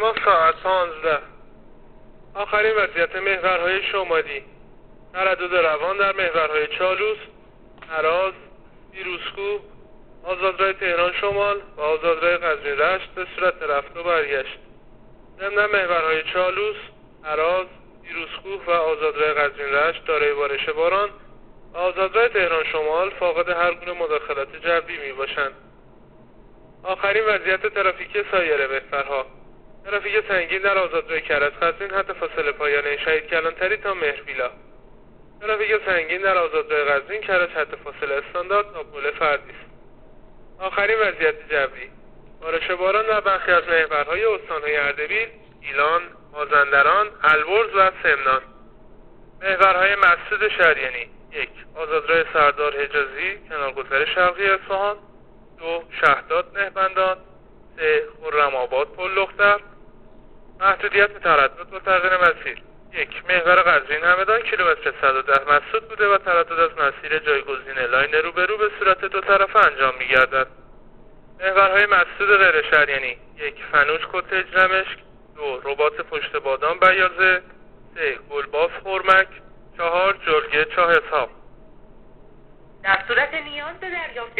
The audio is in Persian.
9 ساعت 15. آخرین وضعیت محورهای شمالی: تردد روان در محورهای چالوس، هراز، پیروزکوه، آزادراه تهران شمال و آزادراه قزوین رشت به صورت رفت و برگشت. ضمن محورهای چالوس، هراز، پیروزکوه و آزادراه قزوین رشت دارای بارش باران و آزادراه تهران شمال فاقد هر گونه مداخلات جوی می باشند. آخرین وضعیت ترافیکی سایر محورها: ترافیک سنگین در آزادراه کرج قزوین حد فاصله پایانه شهید کلانتری تا مهربیلا. ترافیک سنگین در آزادراه قزوین کرج حد فاصله استاندارد تا پل فردیس. آخرین وضعیت جوی: بارش باران در برخی از محورهای استانهای اردبیل، گیلان، مازندران، البرز و سمنان. محورهای مسدود شریانی: 1. آزادراه سردار حجازی کنارگذر شرقی اصفهان، 2. شهداد نهبندان، 3. خرم‌آباد پل لختر. محدودیت تردد و تغییر مسیر: 1. محور قزوین همدان کیلومتر 110 مسدود بوده و تردد از مسیر جایگزین لاین روبرو به صورت دو طرفه انجام می‌گردد. محورهای مسدود غیر شریانی: 1. فنوش کتج رمشک، 2. رباط پشت بادام بیاضه، 3. گلباف هرمک، 4. جلگه چاه اسحاق. در صورت نیاز به دریافت